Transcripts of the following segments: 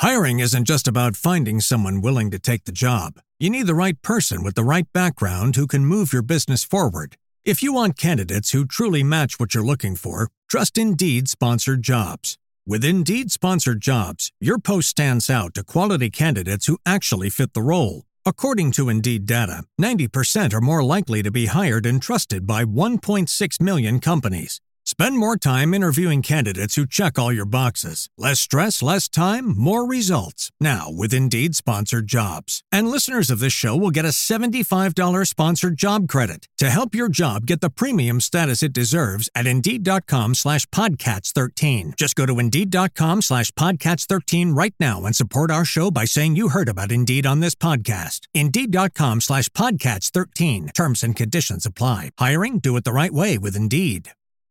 Hiring isn't just about finding someone willing to take the job. You need the right person with the right background who can move your business forward. If you want candidates who truly match what you're looking for, trust Indeed Sponsored Jobs. With Indeed Sponsored Jobs, your post stands out to quality candidates who actually fit the role. According to Indeed data, 90% are more likely to be hired and trusted by 1.6 million companies. Spend more time interviewing candidates who check all your boxes. Less stress, less time, more results. Now with Indeed Sponsored Jobs. And listeners of this show will get a $75 sponsored job credit to help your job get the premium status it deserves at Indeed.com/Podcats13. Just go to Indeed.com/Podcats13 right now and support our show by saying you heard about Indeed on this podcast. Indeed.com/Podcats13. Terms and conditions apply. Hiring? Do it the right way with Indeed.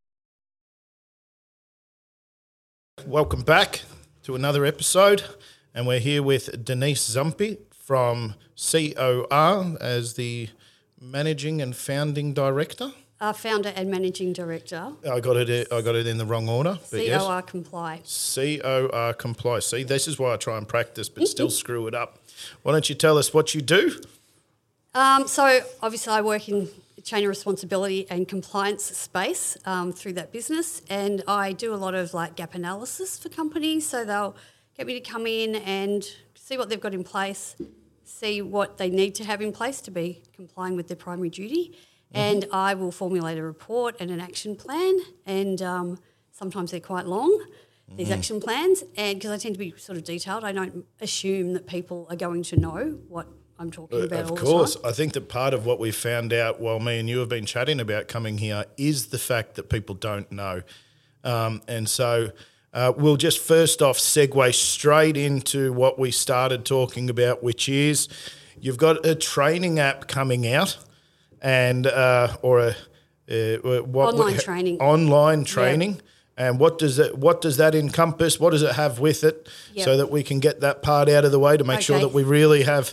Welcome back to another episode, and we're here with Denise Zumpe from COR as the Managing and Founding Director. Founder and Managing Director. I got it in the wrong order. But COR Comply. COR Comply. See, this is why I try and practice, but still screw it up. Why don't you tell us what you do? So obviously I work in chain of responsibility and compliance space through that business, and I do a lot of like gap analysis for companies. So they'll get me to come in and see what they've got in place, see what they need to have in place to be complying with their primary duty, and I will formulate a report and an action plan, and sometimes they're quite long, these action plans, and because I tend to be sort of detailed, I don't assume that people are going to know what I'm talking about all the time. Of course. I think that part of what we found out while me and you have been chatting about coming here is the fact that people don't know. And so we'll just first off segue straight into what we started talking about, which is you've got a training app coming out and online training. Online training. Yeah. And what does that encompass? What does it have with it so that we can get that part out of the way to make sure that we really have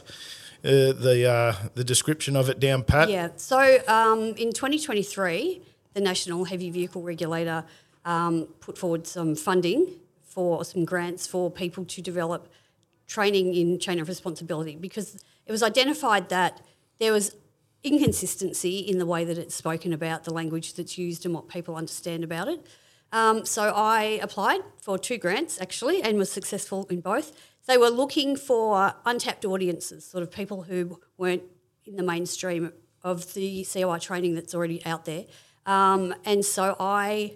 the description of it down pat? Yeah. So in 2023, the National Heavy Vehicle Regulator put forward some funding for some grants for people to develop training in chain of responsibility, because it was identified that there was inconsistency in the way that it's spoken about, the language that's used and what people understand about it. So I applied for 2 grants actually and was successful in both. They were looking for untapped audiences, sort of people who weren't in the mainstream of the COI training that's already out there. And so I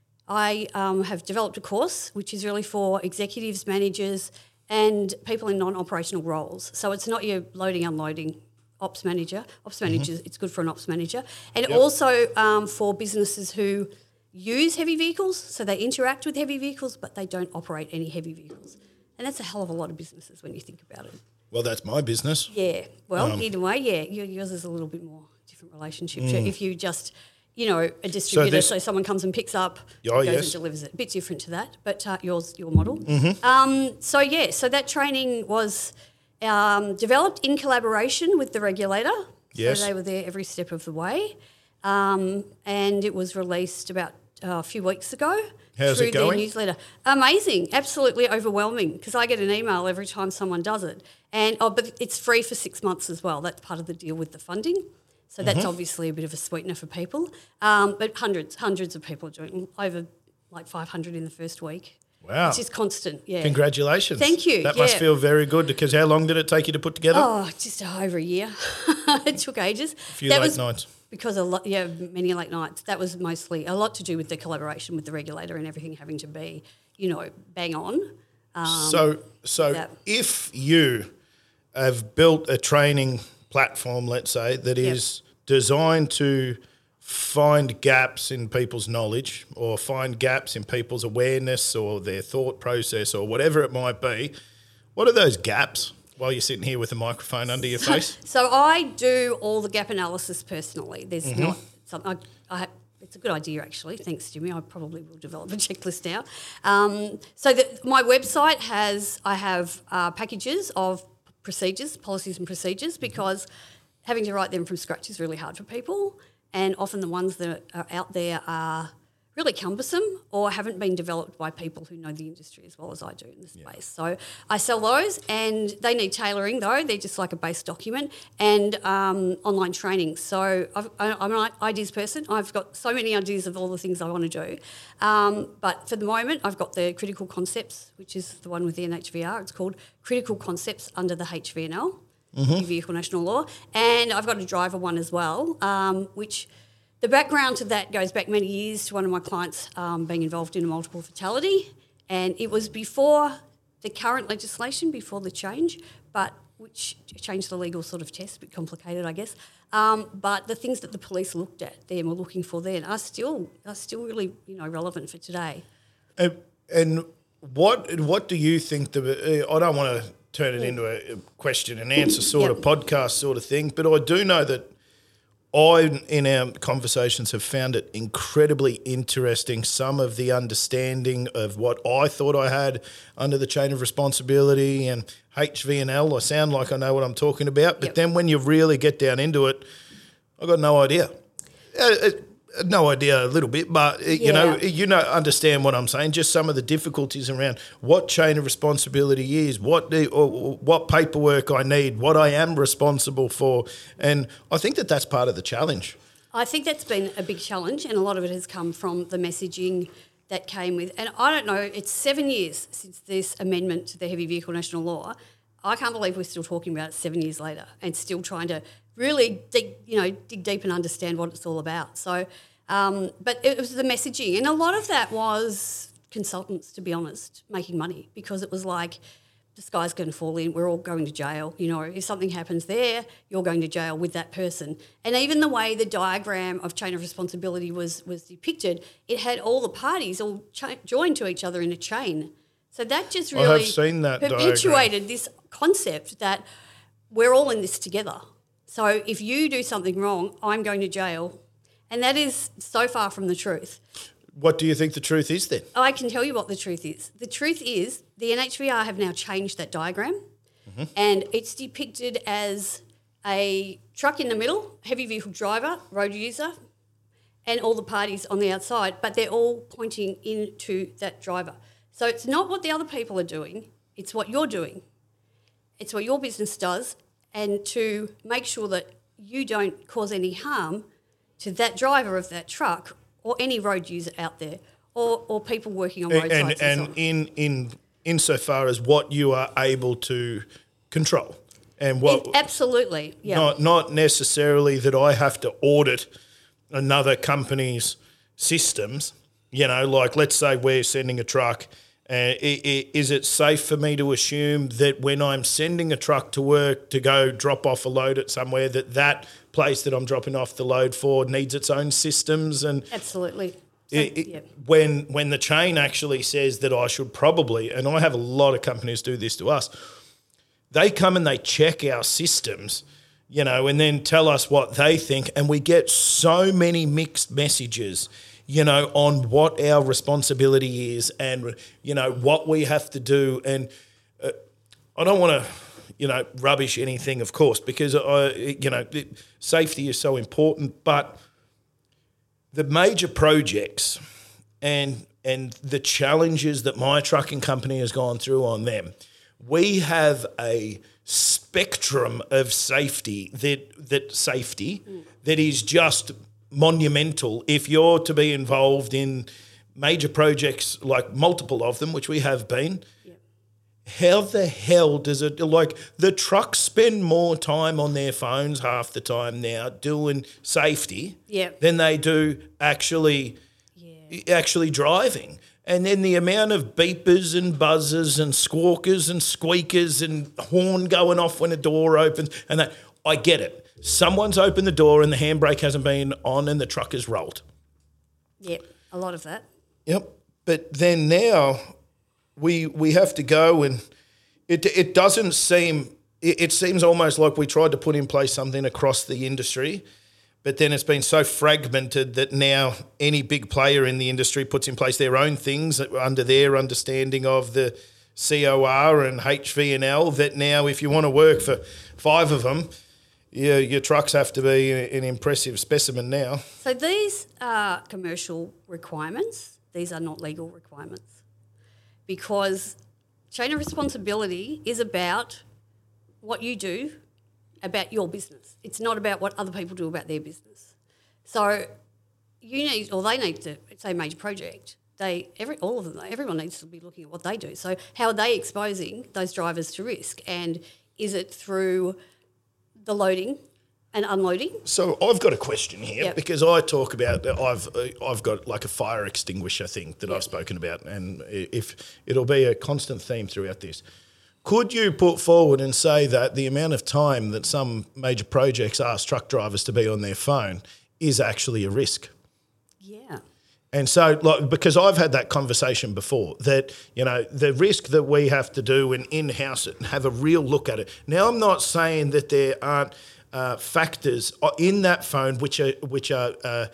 have developed a course which is really for executives, managers and people in non-operational roles. So it's not your loading, unloading ops manager. Ops managers, it's good for an ops manager. And also for businesses who use heavy vehicles, so they interact with heavy vehicles but they don't operate any heavy vehicles. And that's a hell of a lot of businesses when you think about it. Well, that's my business. Yeah. Well, either way, yours is a little bit more different relationship. If you just, a distributor, so someone comes and picks up, goes and delivers it. A bit different to that, but your model. So that training was developed in collaboration with the regulator. Yes. So they were there every step of the way. And it was released about a few weeks ago. How's it going? Their newsletter. Amazing, absolutely overwhelming, because I get an email every time someone does it. And but it's free for 6 months as well. That's part of the deal with the funding. So that's obviously a bit of a sweetener for people. But hundreds of people are doing over like 500 in the first week. Wow. Which is constant, yeah. Congratulations. Thank you. That must feel very good, because how long did it take you to put together? Oh, just over a year. It took ages. A few late nights. Because many late nights. That was mostly a lot to do with the collaboration with the regulator and everything having to be, bang on. So if you have built a training platform, let's say, that is designed to find gaps in people's knowledge or find gaps in people's awareness or their thought process or whatever it might be, what are those gaps? While you're sitting here with a microphone under your face? So I do all the gap analysis personally. There's not something it's a good idea actually. Thanks, Jimmy. I probably will develop a checklist now. My website I have packages of procedures, policies and procedures, because having to write them from scratch is really hard for people, and often the ones that are out there are really cumbersome or haven't been developed by people who know the industry as well as I do in this space. So I sell those, and they need tailoring though. They're just like a base document and online training. So I'm an ideas person. I've got so many ideas of all the things I want to do. But for the moment, I've got the Critical Concepts, which is the one with the NHVR. It's called Critical Concepts under the HVNL, Vehicle National Law. And I've got a driver one as well, which... The background to that goes back many years to one of my clients being involved in a multiple fatality, and it was before the current legislation, before the change, but which changed the legal sort of test, a bit complicated, I guess. But the things that the police looked at then, were looking for then, are still really relevant for today. And what do you think? I don't want to turn it into a question and answer sort of podcast sort of thing, but I do know that in our conversations, have found it incredibly interesting, some of the understanding of what I thought I had under the chain of responsibility and HVNL. I sound like I know what I'm talking about, but then when you really get down into it, I've got no idea. No idea a little bit, but understand what I'm saying. Just some of the difficulties around what chain of responsibility is, what paperwork I need, what I am responsible for, and I think that's part of the challenge. I think that's been a big challenge, and a lot of it has come from the messaging that came with. And I don't know, it's 7 years since this amendment to the Heavy Vehicle National Law. I can't believe we're still talking about it 7 years later and still trying to really dig deep and understand what it's all about. So, but it was the messaging, and a lot of that was consultants, to be honest, making money, because it was like, the sky's going to fall in, we're all going to jail. If something happens there, you're going to jail with that person. And even the way the diagram of chain of responsibility was depicted, it had all the parties all joined to each other in a chain. So that just really I have seen that perpetuated this concept that we're all in this together. So if you do something wrong, I'm going to jail. And that is so far from the truth. What do you think the truth is then? I can tell you what the truth is. The truth is the NHVR have now changed that diagram, and it's depicted as a truck in the middle, heavy vehicle driver, road user, and all the parties on the outside, but they're all pointing into that driver. So it's not what the other people are doing, it's what you're doing. It's what your business does, and to make sure that you don't cause any harm to that driver of that truck or any road user out there, or people working on roadsides. And insofar as what you are able to control, and what absolutely, yeah. Not necessarily that I have to audit another company's systems. Like let's say we're sending a truck. Is it safe for me to assume that when I'm sending a truck to work to go drop off a load at somewhere, that place that I'm dropping off the load for needs its own systems? And absolutely. When the chain actually says that I should probably, and I have a lot of companies do this to us, they come and they check our systems, and then tell us what they think, and we get so many mixed messages on what our responsibility is and, what we have to do. And I don't want to, rubbish anything, of course, because, safety is so important. But the major projects and the challenges that my trucking company has gone through on them, we have a spectrum of safety that is just monumental. If you're to be involved in major projects, like multiple of them, which we have been, how the hell does it, like the trucks spend more time on their phones half the time now doing safety than they do actually driving. And then the amount of beepers and buzzers and squawkers and squeakers and horn going off when a door opens, and that, I get it. Someone's opened the door and the handbrake hasn't been on and the truck has rolled. Yep, a lot of that. Yep. But then now we have to go, and it doesn't seem – it seems almost like we tried to put in place something across the industry, but then it's been so fragmented that now any big player in the industry puts in place their own things under their understanding of the COR and HVNL, that now if you want to work for 5 of them – your trucks have to be an impressive specimen now. So these are commercial requirements. These are not legal requirements, because chain of responsibility is about what you do about your business. It's not about what other people do about their business. So they need to, say a major project, everyone needs to be looking at what they do. So how are they exposing those drivers to risk? And is it through the loading and unloading? So I've got a question here, because I talk about I've got like a fire extinguisher thing that I've spoken about, and if it'll be a constant theme throughout this. Could you put forward and say that the amount of time that some major projects ask truck drivers to be on their phone is actually a risk? Yeah. And so, because I've had that conversation before, that, the risk that we have to do and in-house it and have a real look at it. Now, I'm not saying that there aren't factors in that phone which are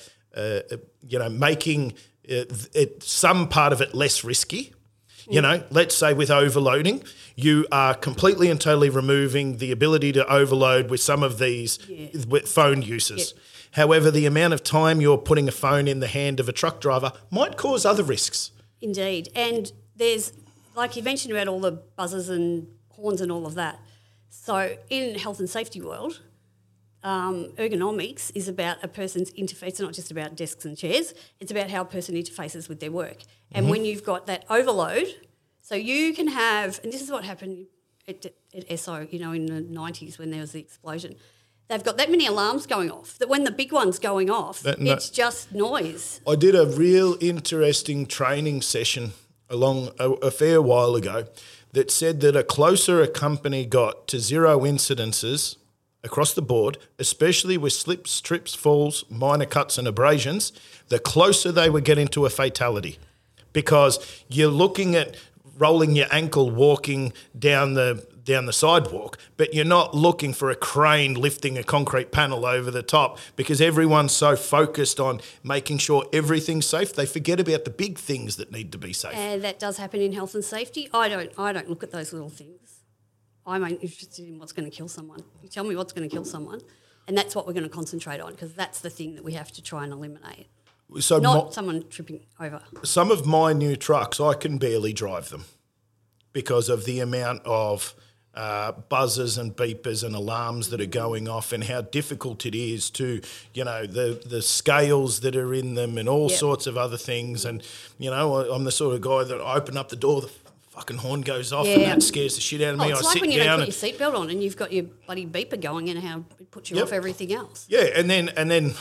making some part of it less risky. Let's say with overloading, you are completely and totally removing the ability to overload with some of these with phone uses. Yeah. However, the amount of time you're putting a phone in the hand of a truck driver might cause other risks. Indeed. And there's, like you mentioned about all the buzzers and horns and all of that. So in health and safety world, ergonomics is about a person's interface. It's not just about desks and chairs. It's about how a person interfaces with their work. And when you've got that overload, so you can have, and this is what happened at SO, in the 90s when there was the explosion. They've got that many alarms going off that when the big one's going off, it's just noise. I did a real interesting training session along a fair while ago that said that a closer a company got to zero incidences across the board, especially with slips, trips, falls, minor cuts and abrasions, the closer they were getting to a fatality. Because you're looking at rolling your ankle walking down the sidewalk, but you're not looking for a crane lifting a concrete panel over the top, because everyone's so focused on making sure everything's safe, they forget about the big things that need to be safe. And that does happen in health and safety. I don't look at those little things. I'm interested in what's going to kill someone. You tell me what's going to kill someone, and that's what we're going to concentrate on, because that's the thing that we have to try and eliminate. So not someone tripping over. Some of my new trucks, I can barely drive them because of the amount of buzzers and beepers and alarms that are going off, and how difficult it is to, the scales that are in them and all sorts of other things. And, I'm the sort of guy that I open up the door, the fucking horn goes off and that scares the shit out of me. It's like when you don't put your seatbelt on and you've got your bloody beeper going, and how it puts you off everything else. Yeah, and then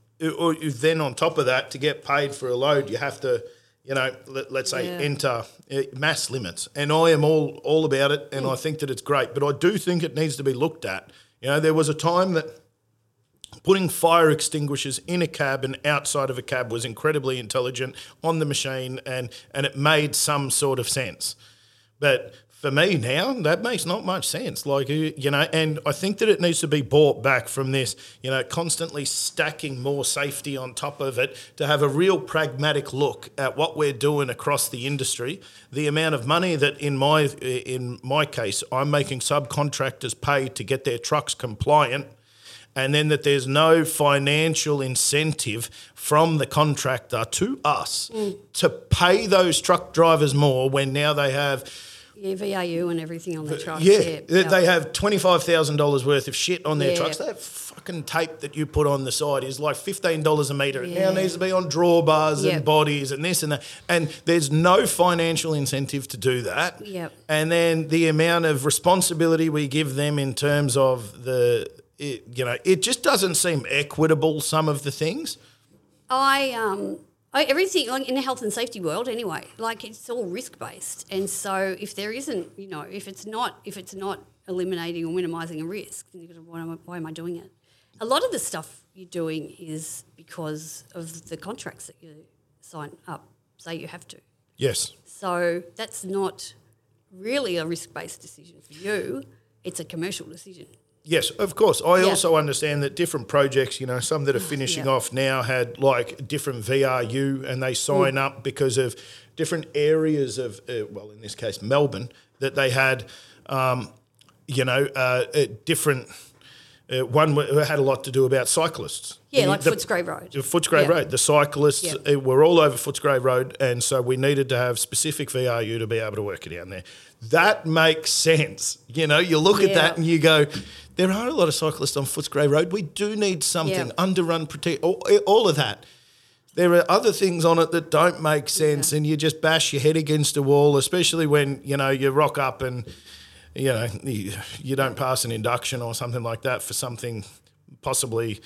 on top of that, to get paid for a load, you have to, let's say enter mass limits. And I am all about it, and I think that it's great. But I do think it needs to be looked at. There was a time that putting fire extinguishers in a cab and outside of a cab was incredibly intelligent on the machine, and it made some sort of sense. But for me now, that makes not much sense. And I think that it needs to be brought back from this, constantly stacking more safety on top of it, to have a real pragmatic look at what we're doing across the industry. The amount of money that in my case, I'm making subcontractors pay to get their trucks compliant, and then that there's no financial incentive from the contractor to us to pay those truck drivers more, when now they have VAU and everything on their trucks. They have $25,000 worth of shit on their trucks. That fucking tape that you put on the side is like $15 a metre. It now needs to be on drawbars and bodies and this and that. And there's no financial incentive to do that. Yep. And then the amount of responsibility we give them in terms of it just doesn't seem equitable, some of the things. Everything, like in the health and safety world anyway, like it's all risk-based. And so if there isn't, if it's not eliminating or minimising a risk, then you've got to, why am I doing it? A lot of the stuff you're doing is because of the contracts that you sign up, say you have to. Yes. So that's not really a risk-based decision for you. It's a commercial decision. Yes, of course. I also understand that different projects, some that are finishing off now had like different VRU, and they sign up because of different areas of, in this case, Melbourne, that they had, different One had a lot to do about cyclists. Yeah, like Footscray Road. Footscray Road. The cyclists were all over Footscray Road, and so we needed to have specific VRU to be able to work it down there. That makes sense. You know, you look at that and you go, there are a lot of cyclists on Footscray Road. We do need something, underrun, protect, all of that. There are other things on it that don't make sense, and you just bash your head against a wall, especially when, you know, you rock up and, you know, you don't pass an induction or something like that for something possibly,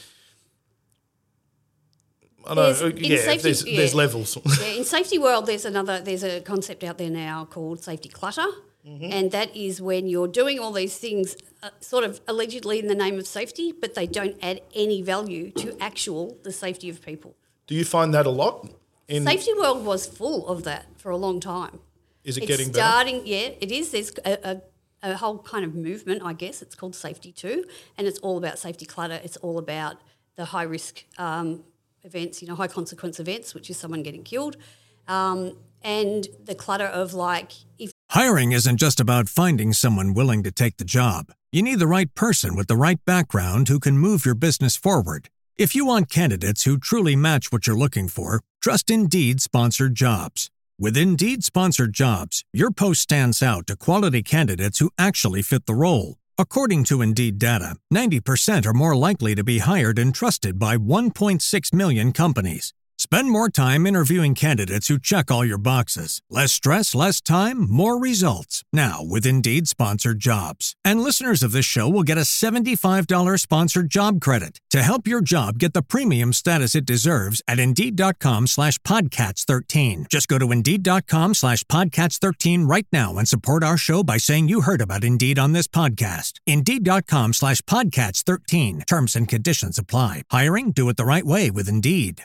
I don't know, there's levels. In safety world, there's a concept out there now called safety clutter, and that is when you're doing all these things sort of allegedly in the name of safety, but they don't add any value to the safety of people. Do you find that a lot? Safety world was full of that for a long time. Is it getting better? Yeah, it is. There's a whole kind of movement, I guess. It's called Safety 2, and it's all about safety clutter. It's all about the high-risk events, you know, high-consequence events, which is someone getting killed, and the clutter of, like, if Hiring isn't just about finding someone willing to take the job. You need the right person with the right background who can move your business forward. If you want candidates who truly match what you're looking for, trust Indeed Sponsored Jobs. With Indeed Sponsored Jobs, your post stands out to quality candidates who actually fit the role. According to Indeed data, 90% are more likely to be hired and trusted by 1.6 million companies. Spend more time interviewing candidates who check all your boxes. Less stress, less time, more results. Now with Indeed Sponsored Jobs. And listeners of this show will get a $75 sponsored job credit to help your job get the premium status it deserves at Indeed.com/Podcats13. Just go to Indeed.com/Podcats13 right now and support our show by saying you heard about Indeed on this podcast. Indeed.com/Podcats13. Terms and conditions apply. Hiring? Do it the right way with Indeed.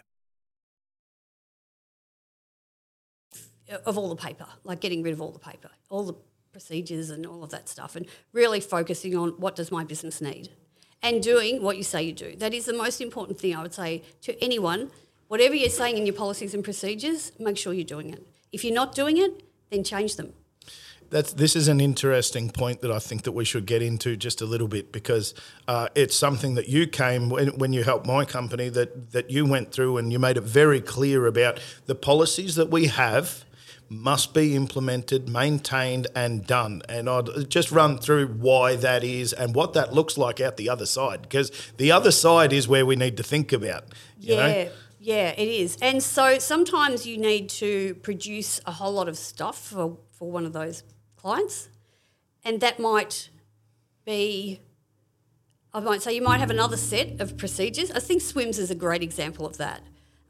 Of all the paper, like getting rid of all the paper, all the procedures and all of that stuff, and really focusing on what does my business need and doing what you say you do. That is the most important thing I would say to anyone. Whatever you're saying in your policies and procedures, make sure you're doing it. If you're not doing it, then change them. This is an interesting point that I think that we should get into just a little bit, because it's something that you came when you helped my company that you went through, and you made it very clear about the policies that we have must be implemented, maintained and done. And I'd just run through why that is and what that looks like out the other side, because the other side is where we need to think about, you know? Yeah, it is. And so sometimes you need to produce a whole lot of stuff for one of those clients, and that might be, I might say you might have another set of procedures. I think SWIMS is a great example of that,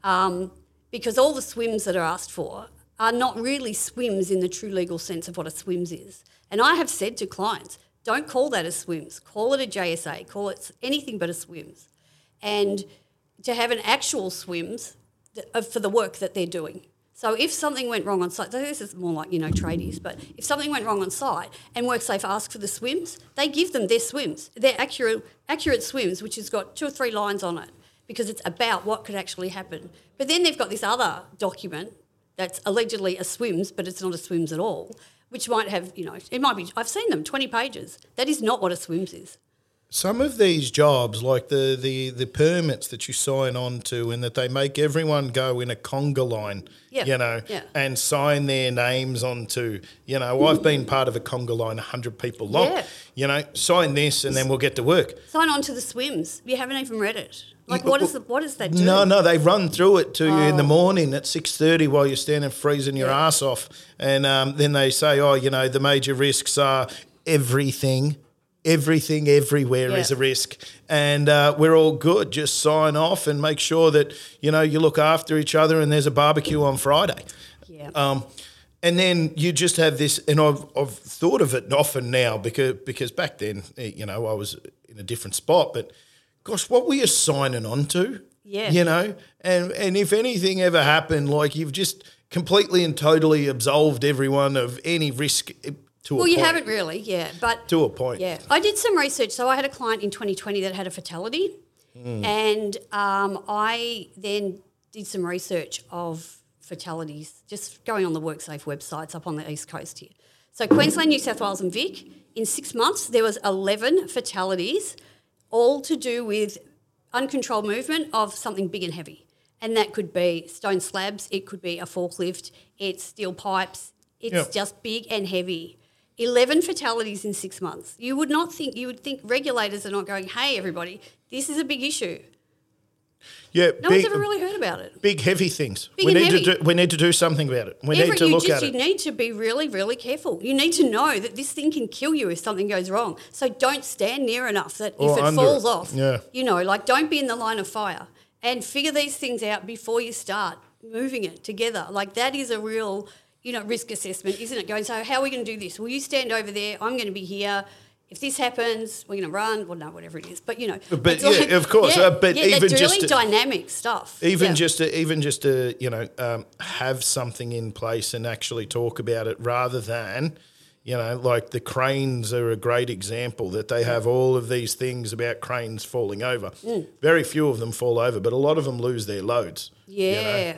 because all the SWIMS that are asked for are not really SWIMS in the true legal sense of what a SWIMS is. And I have said to clients, don't call that a SWIMS, call it a JSA, call it anything but a SWIMS. And to have an actual SWIMS for the work that they're doing. So if something went wrong on site, this is more like, you know, tradies, but if something went wrong on site and WorkSafe ask for the SWIMS, they give them their SWIMS, their accurate SWIMS, which has got 2 or 3 lines on it, because it's about what could actually happen. But then they've got this other document that's allegedly a SWIMS, but it's not a SWIMS at all, which might have, you know, it might be, I've seen them, 20 pages. That is not what a SWIMS is. Some of these jobs, like the permits that you sign on to, and that they make everyone go in a conga line, you know, and sign their names onto, you know, I've been part of a conga line 100 people long, you know, sign this and then we'll get to work. Sign on to the SWIMS. You haven't even read it. Like, what does that do? No, they run through it to you in the morning at 6:30 while you're standing freezing your ass off. And then they say, oh, you know, the major risks are everything everywhere is a risk, and we're all good. Just sign off and make sure that, you know, you look after each other and there's a barbecue on Friday. And then you just have this, and I've thought of it often now because back then, you know, I was in a different spot, but gosh, what were you signing on to? You know, and if anything ever happened, like, you've just completely and totally absolved everyone of any risk. Well, you haven't really, but to a point. I did some research. So I had a client in 2020 that had a fatality, and I then did some research of fatalities, just going on the WorkSafe websites up on the East Coast here. So Queensland, New South Wales and Vic, in 6 months there was 11 fatalities, all to do with uncontrolled movement of something big and heavy. And that could be stone slabs, it could be a forklift, it's steel pipes, it's just big and heavy. 11 fatalities in 6 months. You would think regulators are not going, hey, everybody, this is a big issue. Yeah, no one's ever really heard about it. Big, heavy things. We need to do something about it. We need to look at it. You need to be really, really careful. You need to know that this thing can kill you if something goes wrong. So don't stand near enough that if it falls off, don't be in the line of fire. And figure these things out before you start moving it together. Like that is a real, risk assessment, isn't it? Going, so how are we going to do this? Well, you stand over there. I'm going to be here. If this happens, we're going to run. Well, no, whatever it is. But, But, of course. But even that's just really dynamic stuff. Just to have something in place and actually talk about it rather than, like the cranes are a great example that they have all of these things about cranes falling over. Very few of them fall over, but a lot of them lose their loads. Yeah.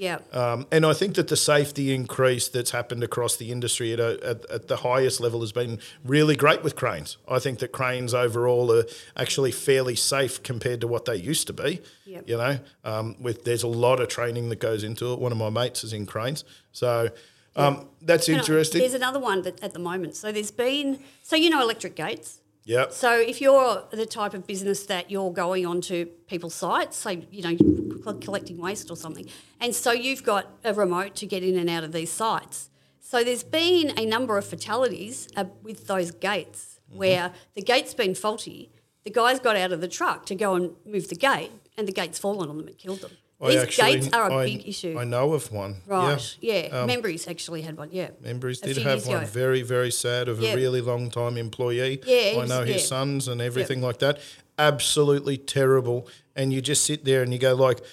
And I think that the safety increase that's happened across the industry at the highest level has been really great with cranes. I think that cranes overall are actually fairly safe compared to what they used to be. There's a lot of training that goes into it. One of my mates is in cranes. So that's interesting. There's another one that at the moment. So there's been, electric gates. Yeah. So if you're the type of business that you're going onto people's sites, so, collecting waste or something, and so you've got a remote to get in and out of these sites. So there's been a number of fatalities with those gates where the gate's been faulty, the guys got out of the truck to go and move the gate and the gate's fallen on them and killed them. These gates are a big issue. I know of one. Right, yeah. Membreys actually had one, yeah. Membreys did have one, very, very sad, of a really long-time employee. Yeah, I know his sons and everything like that. Absolutely terrible. And you just sit there and you go like,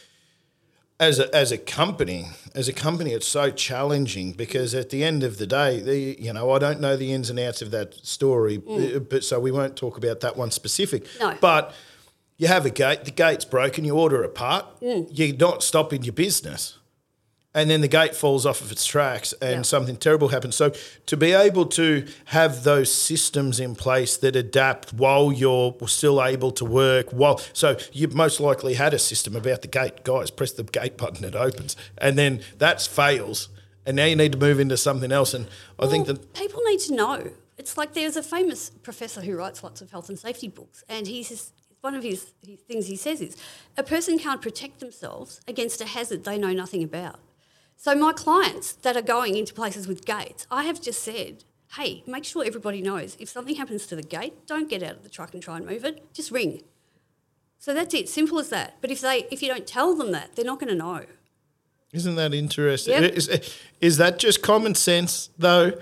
as a company, it's so challenging because at the end of the day, I don't know the ins and outs of that story, but so we won't talk about that one specific. No. But you have a gate, the gate's broken, you order a part, you're not stopping your business. And then the gate falls off of its tracks and something terrible happens. So to be able to have those systems in place that adapt while you're still able to work, so you've most likely had a system about the gate. Guys, press the gate button, it opens. And then that fails. And now you need to move into something else. And I think that people need to know. It's like there's a famous professor who writes lots of health and safety books, and one of his things he says is a person can't protect themselves against a hazard they know nothing about. So my clients that are going into places with gates, I have just said, hey, make sure everybody knows if something happens to the gate, don't get out of the truck and try and move it, just ring. So that's it, simple as that. But if you don't tell them that, they're not going to know. Isn't that interesting? Yep. Is that just common sense, though?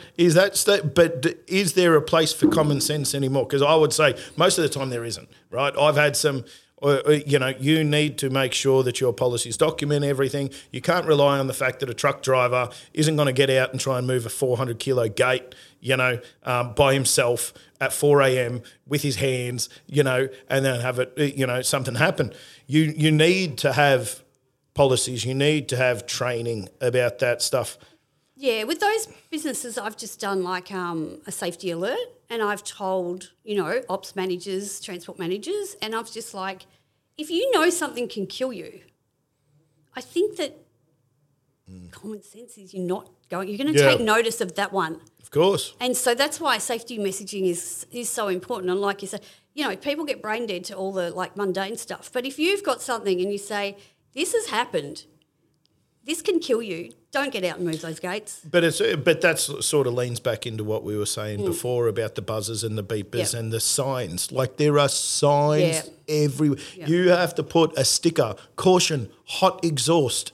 But is there a place for common sense anymore? Because I would say most of the time there isn't, right? I've had some, you need to make sure that your policies document everything. You can't rely on the fact that a truck driver isn't going to get out and try and move a 400-kilo gate, by himself at 4 a.m. with his hands, and then have it, something happen. You need to have policies, you need to have training about that stuff. Yeah, with those businesses, I've just done like a safety alert, and I've told, ops managers, transport managers, and I've just like, if you know something can kill you, I think that common sense is you're going to take notice of that one. Of course. And so that's why safety messaging is so important. And like you say, people get brain dead to all the like mundane stuff. But if you've got something and you say, this has happened, this can kill you, don't get out and move those gates. But that sort of leans back into what we were saying before about the buzzers and the beepers and the signs. Like there are signs everywhere. Yeah. You have to put a sticker, caution, hot exhaust,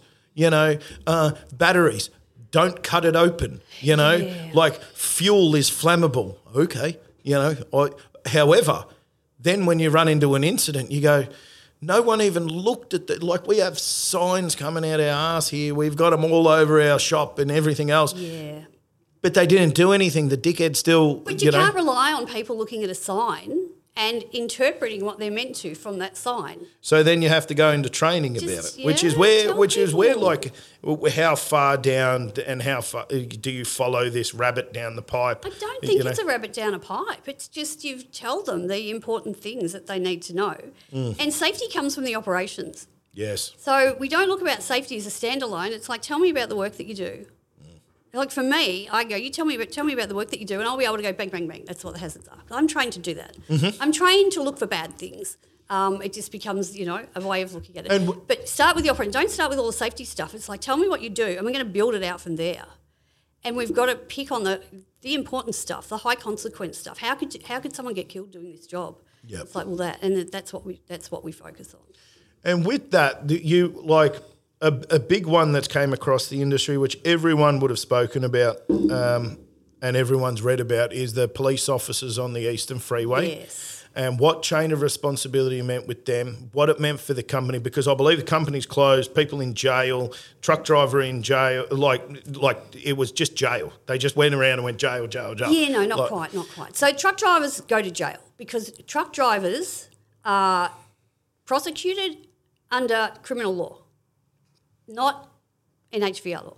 batteries, don't cut it open, like fuel is flammable. Okay, however, then when you run into an incident, you go, no one even looked at that. Like we have signs coming out our arse here. We've got them all over our shop and everything else. Yeah. But they didn't do anything. The dickhead still, But you can't rely on people looking at a sign and interpreting what they're meant to from that sign. So then you have to go into training about it, which is where like how far down and how far do you follow this rabbit down the pipe? I don't think it's a rabbit down a pipe. It's just you tell them the important things that they need to know. And safety comes from the operations. Yes. So we don't look about safety as a standalone. It's like, tell me about the work that you do. Like for me, I go, you tell me about the work that you do, and I'll be able to go bang, bang, bang. That's what the hazards are. I'm trained to do that. I'm trained to look for bad things. It just becomes, a way of looking at it. But start with the operating. Don't start with all the safety stuff. It's like, tell me what you do, and we're going to build it out from there. And we've got to pick on the important stuff, the high consequence stuff. How could someone get killed doing this job? Yep. It's like, that's what we focus on. And with that, you like. A big one that's came across the industry, which everyone would have spoken about and everyone's read about, is the police officers on the Eastern Freeway. Yes. And what chain of responsibility meant with them, what it meant for the company, because I believe the company's closed, people in jail, truck driver in jail, like it was just jail. They just went around and went jail. Yeah, no, not quite. So truck drivers go to jail because truck drivers are prosecuted under criminal law. Not in HVNL.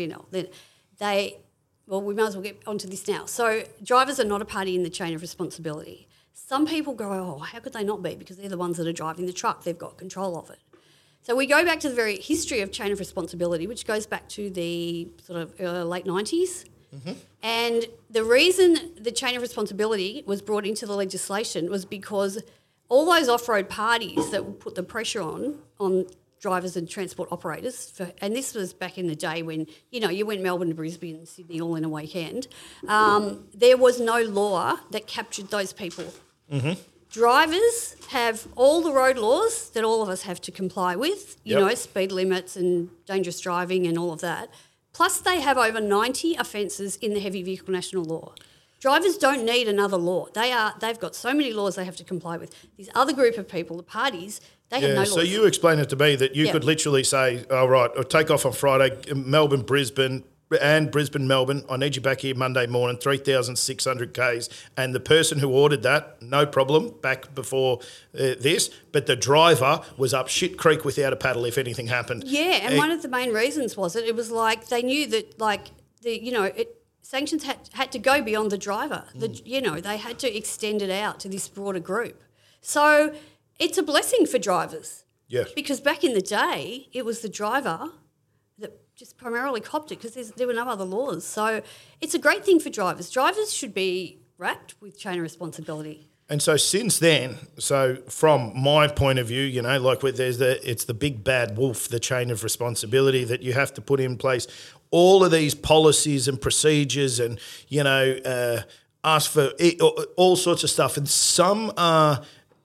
We might as well get onto this now. So drivers are not a party in the chain of responsibility. Some people go, oh, how could they not be? Because they're the ones that are driving the truck. They've got control of it. So we go back to the very history of chain of responsibility, which goes back to the sort of late 90s. And the reason the chain of responsibility was brought into the legislation was because all those off-road parties that would put the pressure on drivers and transport operators, and this was back in the day when, you went Melbourne to Brisbane and Sydney all in a weekend, there was no law that captured those people. Drivers have all the road laws that all of us have to comply with, speed limits and dangerous driving and all of that, plus they have over 90 offences in the Heavy Vehicle National Law. Drivers don't need another law. They've got so many laws they have to comply with. This other group of people, the parties, they have no laws. So you explained it to me that you could literally say, oh, right, I'll take off on Friday, Melbourne, Brisbane, and Brisbane, Melbourne. I need you back here Monday morning, 3,600 Ks. And the person who ordered that, no problem, back before this. But the driver was up shit creek without a paddle if anything happened. Yeah, and one of the main reasons was it was like they knew that, sanctions had to go beyond the driver. They had to extend it out to this broader group. So it's a blessing for drivers. Yes. Because back in the day, it was the driver that just primarily copped it because there were no other laws. So it's a great thing for drivers. Drivers should be wrapped with chain of responsibility. And so since then, from my point of view, it's the big bad wolf, the chain of responsibility that you have to put in place. All of these policies and procedures and, ask for all sorts of stuff. And some are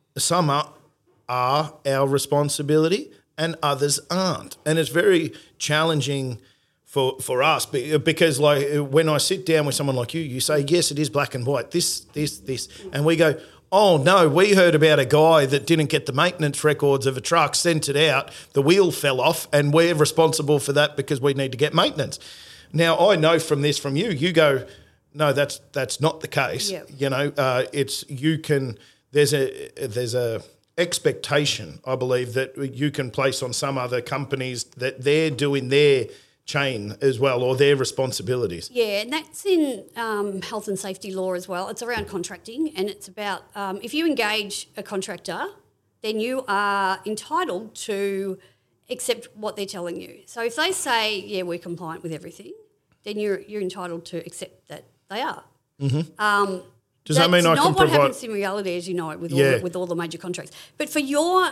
our responsibility and others aren't. And it's very challenging for us because when I sit down with someone like you say, yes, it is black and white, this. And we go, oh, no, we heard about a guy that didn't get the maintenance records of a truck, sent it out, the wheel fell off, and we're responsible for that because we need to get maintenance. Now, I know from you, you go, no, that's not the case. Yep. There's a expectation, I believe, that you can place on some other companies that they're doing their chain as well, or their responsibilities. Yeah, and that's in health and safety law as well. It's around contracting, and it's about if you engage a contractor, then you are entitled to accept what they're telling you. So if they say, yeah, we're compliant with everything, then you're entitled to accept that they are. Mm-hmm. Does that mean I can provide? That's not what happens in reality, as you know, with all the major contracts. But for your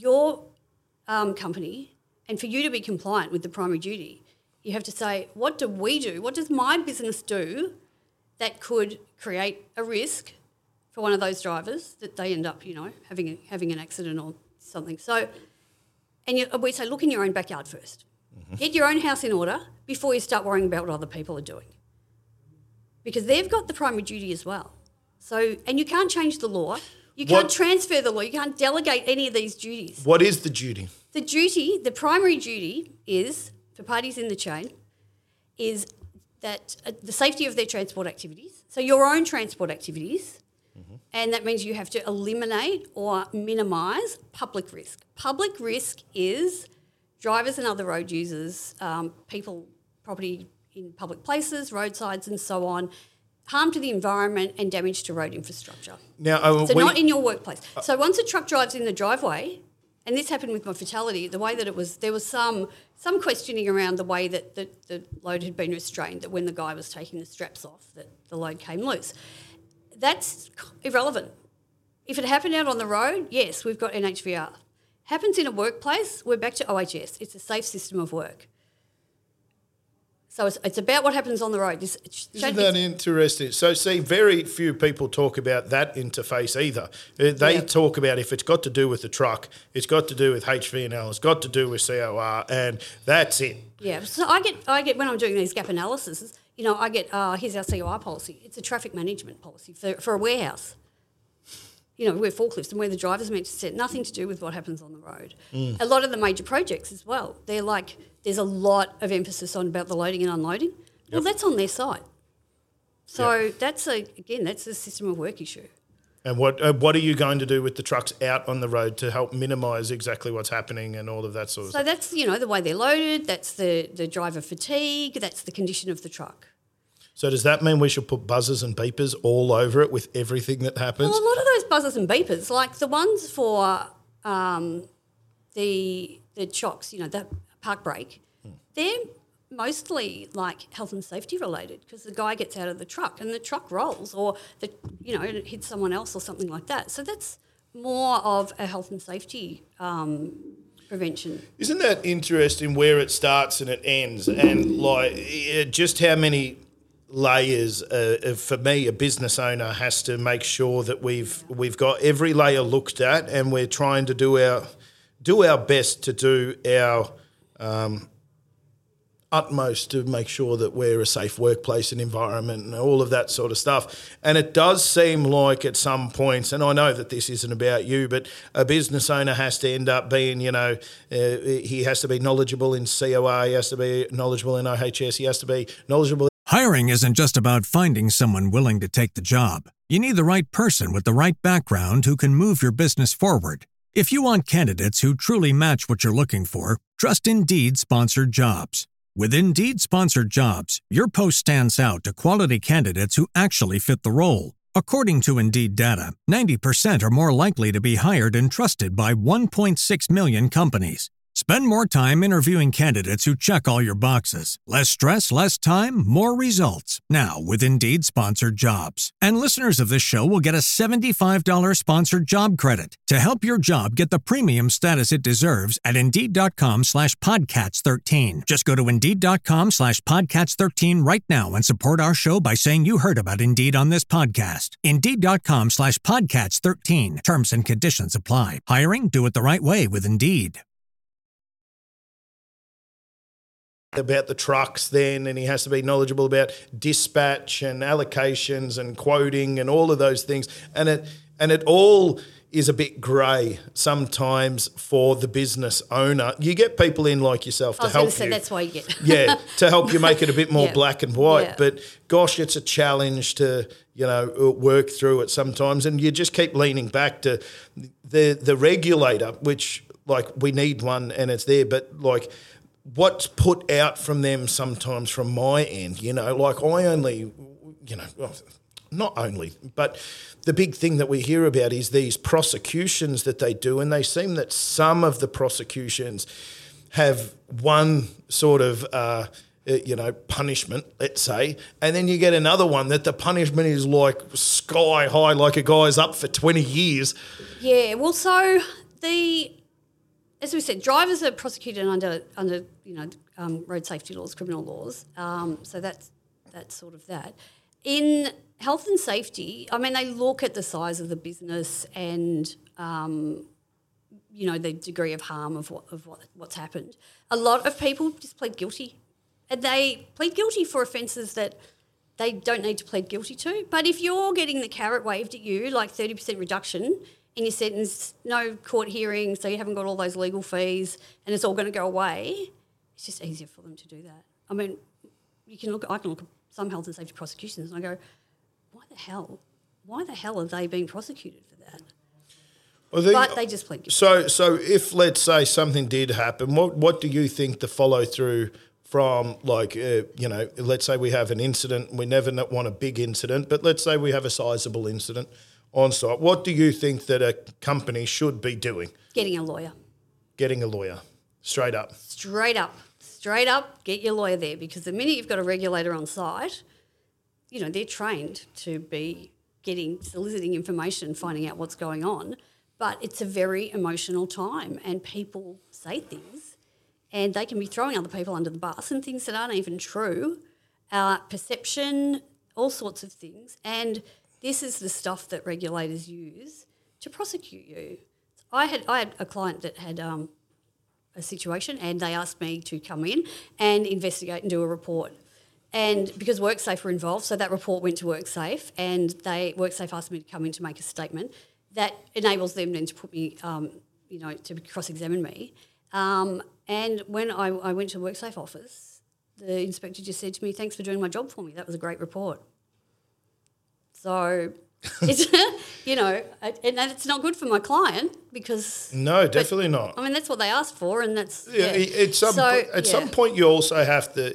company and for you to be compliant with the primary duty, you have to say, what do we do? What does my business do that could create a risk for one of those drivers that they end up, having an accident or something? So, we say, look in your own backyard first. Mm-hmm. Get your own house in order before you start worrying about what other people are doing, because they've got the primary duty as well. So, and you can't change the law. You can't transfer the law. You can't delegate any of these duties. What is the duty? The primary duty is, for parties in the chain, is that the safety of their transport activities. So your own transport activities, And that means you have to eliminate or minimise public risk. Public risk is drivers and other road users, people, property in public places, roadsides and so on, harm to the environment and damage to road infrastructure. Now, not in your workplace. So once a truck drives in the driveway, and this happened with my fatality, the way that it was, there was some questioning around the way that the load had been restrained, that when the guy was taking the straps off, that the load came loose. That's irrelevant. If it happened out on the road, yes, we've got NHVR. Happens in a workplace, we're back to OHS. It's a safe system of work. So it's about what happens on the road. Isn't that interesting? So, see, very few people talk about that interface either. They talk about if it's got to do with the truck, it's got to do with HVNL, it's got to do with COR, and that's it. Yeah, so I get when I'm doing these gap analyses, I get, here's our COR policy. It's a traffic management policy for a warehouse. We're forklifts and where the driver's meant to sit, nothing to do with what happens on the road. A lot of the major projects as well, they're like, there's a lot of emphasis on about the loading and unloading. Well, that's on their site. So that's a system of work issue. And what are you going to do with the trucks out on the road to help minimise exactly what's happening and all of that sort of stuff? So that's, the way they're loaded, that's the driver fatigue, that's the condition of the truck. So does that mean we should put buzzers and beepers all over it with everything that happens? Well, a lot of those buzzers and beepers, like the ones for the chocks, the park brake, they're mostly like health and safety related because the guy gets out of the truck and the truck rolls or, it hits someone else or something like that. So that's more of a health and safety prevention. Isn't that interesting where it starts and it ends and just how many layers for me a business owner has to make sure that we've got every layer looked at and we're trying to do our best to do our utmost to make sure that we're a safe workplace and environment and all of that sort of stuff. And it does seem like at some points, and I know that this isn't about you, but a business owner has to end up being, he has to be knowledgeable in COR, he has to be knowledgeable in OHS, he has to be knowledgeable. Hiring isn't just about finding someone willing to take the job. You need the right person with the right background who can move your business forward. If you want candidates who truly match what you're looking for, trust Indeed Sponsored Jobs. With Indeed Sponsored Jobs, your post stands out to quality candidates who actually fit the role. According to Indeed data, 90% are more likely to be hired and trusted by 1.6 million companies. Spend more time interviewing candidates who check all your boxes. Less stress, less time, more results. Now with Indeed Sponsored Jobs. And listeners of this show will get a $75 sponsored job credit to help your job get the premium status it deserves at Indeed.com/Podcats13. Just go to Indeed.com/Podcats13 right now and support our show by saying you heard about Indeed on this podcast. Indeed.com/Podcats13. Terms and conditions apply. Hiring? Do it the right way with Indeed. About the trucks then, and he has to be knowledgeable about dispatch and allocations and quoting and all of those things. And it all is a bit grey sometimes for the business owner. You get people in like yourself to help you. I was going to say that's why you get. To help you make it a bit more black and white. Yeah. But gosh, it's a challenge to, work through it sometimes. And you just keep leaning back to the regulator, which we need one and it's there, but what's put out from them sometimes from my end, not only, but the big thing that we hear about is these prosecutions that they do, and they seem that some of the prosecutions have one sort of, punishment, let's say, and then you get another one that the punishment is sky high, like a guy's up for 20 years. Yeah, well, so as we said, drivers are prosecuted under road safety laws, criminal laws. So that's sort of that. In health and safety, they look at the size of the business and the degree of harm of what's happened. A lot of people just plead guilty, and they plead guilty for offences that they don't need to plead guilty to. But if you're getting the carrot waved at you, 30% reduction in your sentence, no court hearing, so you haven't got all those legal fees, and it's all going to go away, it's just easier for them to do that. I can look at some health and safety prosecutions and I go, why the hell why the hell are they being prosecuted for that? Well, But they just plead guilty. So if, let's say, something did happen, what do you think the follow-through from, like, let's say we have an incident, we never want a big incident, but let's say we have a sizable incident on site. What do you think that a company should be doing? Getting a lawyer. Getting a lawyer, straight up. Straight up, get your lawyer there, because the minute you've got a regulator on site, they're trained to be soliciting information, finding out what's going on. But it's a very emotional time, and people say things and they can be throwing other people under the bus and things that aren't even true, perception, all sorts of things. And this is the stuff that regulators use to prosecute you. I had a client that had a situation, and they asked me to come in and investigate and do a report. And because WorkSafe were involved, so that report went to WorkSafe, and WorkSafe asked me to come in to make a statement that enables them then to put me, to cross-examine me. And when I went to the WorkSafe office, the inspector just said to me, "Thanks for doing my job for me. That was a great report." So, it's, and it's not good for my client because... No, definitely not. I mean, that's what they asked for, and that's... At some point you also have to,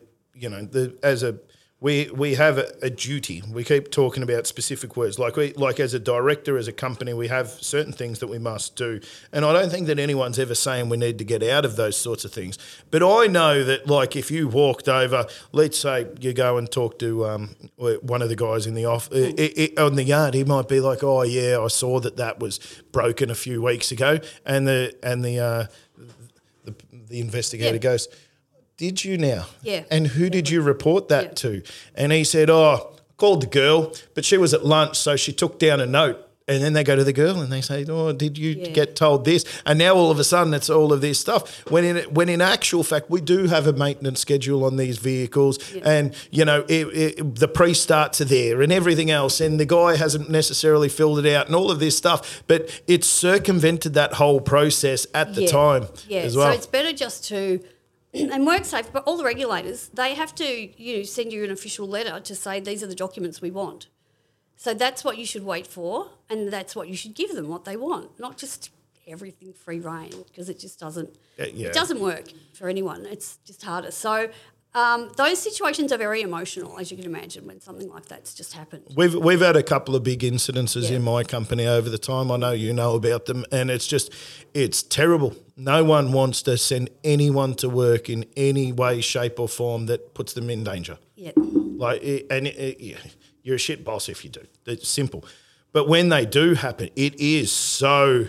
we have a duty. We keep talking about specific words. Like as a director, as a company, we have certain things that we must do. And I don't think that anyone's ever saying we need to get out of those sorts of things. But I know that, like, if you walked over, let's say you go and talk to one of the guys in the on the yard, he might be like, "Oh yeah, I saw that was broken a few weeks ago," and the investigator goes, "Did you now? Yeah. And who did you report that to?" And he said, I called the girl, but she was at lunch, so she took down a note. And then they go to the girl and they say, "Oh, did you get told this?" And now all of a sudden it's all of this stuff. When in actual fact, we do have a maintenance schedule on these vehicles, and, the pre-starts are there and everything else, and the guy hasn't necessarily filled it out and all of this stuff, but it's circumvented that whole process at the time as well. So it's better just to... And WorkSafe, but all the regulators, they have to send you an official letter to say these are the documents we want. So that's what you should wait for, and that's what you should give them, what they want, not just everything free rein, because it just doesn't it doesn't work for anyone. It's just harder. So those situations are very emotional, as you can imagine, when something like that's just happened. We've had a couple of big incidences in my company over the time. I know you know about them, and it's terrible. No one wants to send anyone to work in any way, shape or form that puts them in danger. Yeah. You're a shit boss if you do. It's simple. But when they do happen, it is so...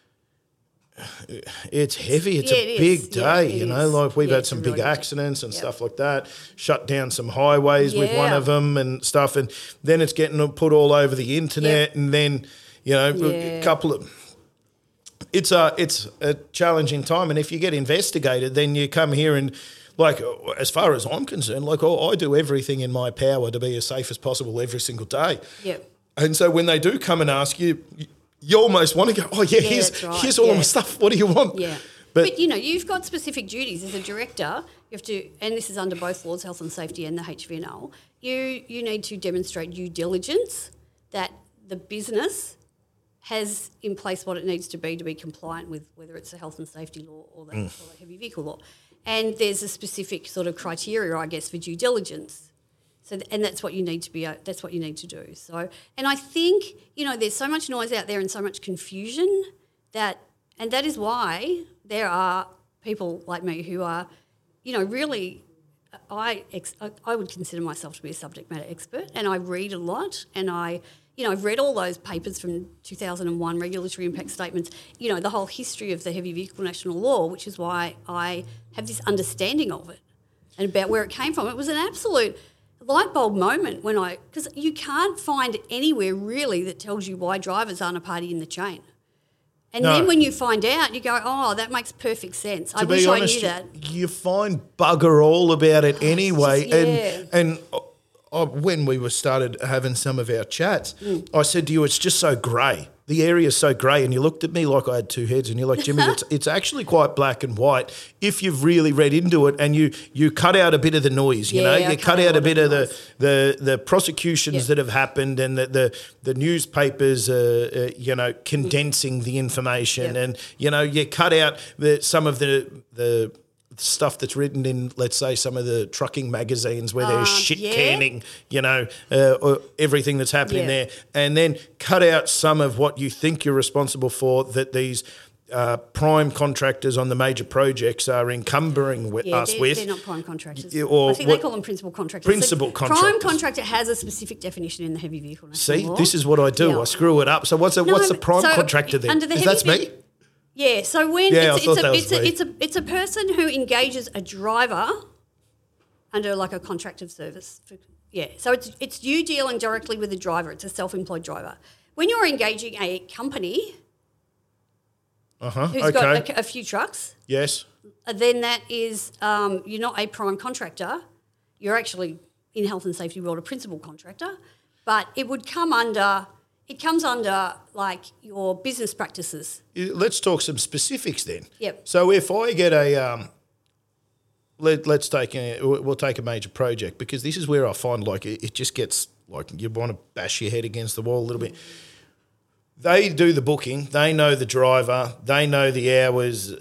It's heavy. It's a big day, Like we've had some big accidents and stuff like that. Shut down some highways with one of them and stuff, and then it's getting put all over the internet, and then a couple of. It's a challenging time, and if you get investigated, then you come here and. Like, as far as I'm concerned, I do everything in my power to be as safe as possible every single day. Yep. And so when they do come and ask you, you almost want to go, here's all of my stuff. What do you want? Yeah. But you've got specific duties as a director. You have to, and this is under both laws, health and safety and the HVNL, you need to demonstrate due diligence that the business has in place what it needs to be compliant with, whether it's the health and safety law or the heavy vehicle law. And there's a specific sort of criteria, I guess, for due diligence. So, and that's what you need to be. That's what you need to do. So, and I think there's so much noise out there and so much confusion that is why there are people like me who are, really. I would consider myself to be a subject matter expert, and I read a lot, and I've read all those papers from 2001, regulatory impact statements, the whole history of the heavy vehicle national law, which is why I have this understanding of it and about where it came from. It was an absolute light bulb moment because you can't find anywhere really that tells you why drivers aren't a party in the chain. And then when you find out, you go, "Oh, that makes perfect sense. I wish I knew that." You find bugger all about it anyway. And when we started having some of our chats, I said to you, it's just so grey. The area is so grey, and you looked at me like I had two heads, and you're like, Jimmy, it's actually quite black and white if you've really read into it, and you cut out a bit of the noise, you cut out a bit of the prosecutions that have happened, and the newspapers, condensing the information, and you cut out some of the stuff that's written in, let's say, some of the trucking magazines where they're canning, everything that's happening there, and then cut out some of what you think you're responsible for that these prime contractors on the major projects are encumbering us with. They're not prime contractors. They call them principal contractors. Principal contractors. Prime contractor has a specific definition in the heavy vehicle national law. This is what I do. Yeah. I screw it up. So what's the prime contractor then? That's me? Yeah, so when it's a person who engages a driver under like a contract of service. So it's you dealing directly with the driver. It's a self-employed driver. When you're engaging a company who's got a few trucks, yes, then that is you're not a prime contractor. You're actually in health and safety world a principal contractor, but it would come under. It comes under like your business practices. Let's talk some specifics then. Yep. So if I get a we'll take a major project, because this is where I find like it just gets like you want to bash your head against the wall a little bit. They do the booking, they know the driver, they know the hours,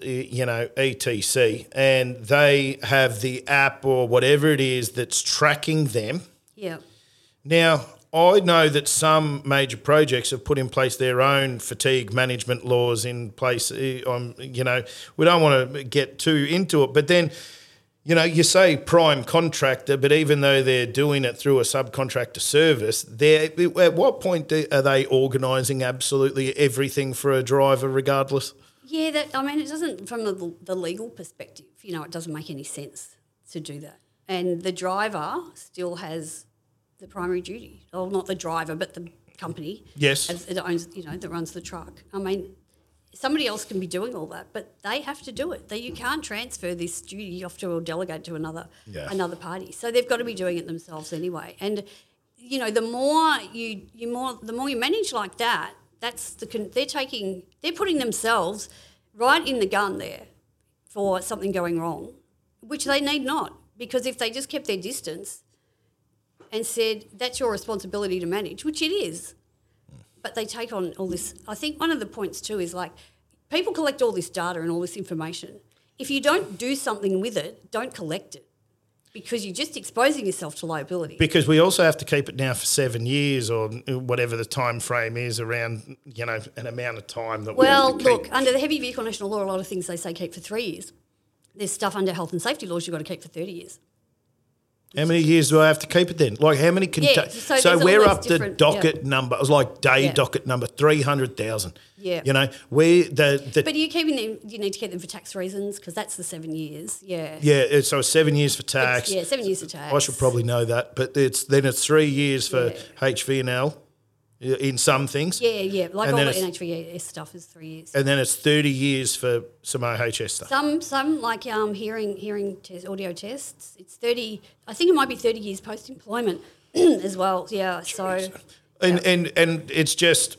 etc., and they have the app or whatever it is that's tracking them. Yeah. Now, I know that some major projects have put in place their own fatigue management laws in place. We don't want to get too into it, but then, you say prime contractor, but even though they're doing it through a subcontractor service, at what point are they organising absolutely everything for a driver regardless? Yeah, it doesn't, from the legal perspective, it doesn't make any sense to do that. And the driver still has the primary duty. Well, not the driver, but the company. Yes. It owns, that runs the truck. Somebody else can be doing all that, but they have to do it. You can't transfer this duty off to or delegate to another party. So they've got to be doing it themselves anyway. And the more you manage like that, they're putting themselves right in the gun there for something going wrong, which they need not, because if they just kept their distance and said, that's your responsibility to manage, which it is. But they take on all this. I think one of the points too is like people collect all this data and all this information. If you don't do something with it, don't collect it, because you're just exposing yourself to liability. Because we also have to keep it now for 7 years or whatever the time frame is around, an amount of time that we have to keep. Look, under the heavy vehicle national law, a lot of things they say keep for 3 years. There's stuff under health and safety laws you've got to keep for 30 years. How many years do I have to keep it then? Like how many so we're up to docket number. It was like docket number 300,000. Yeah. But are you keeping them? You need to keep them for tax reasons, because that's the 7 years. Yeah. Yeah. So 7 years for tax. 7 years for tax. I should probably know that, but it's 3 years for HV&L. In some things. Yeah. Like all the NHVS stuff is 3 years. And then it's 30 years for some OHS stuff. Some like hearing tests, audio tests, it's 30, I think it might be 30 years post-employment as well. Yeah, so. And it's just,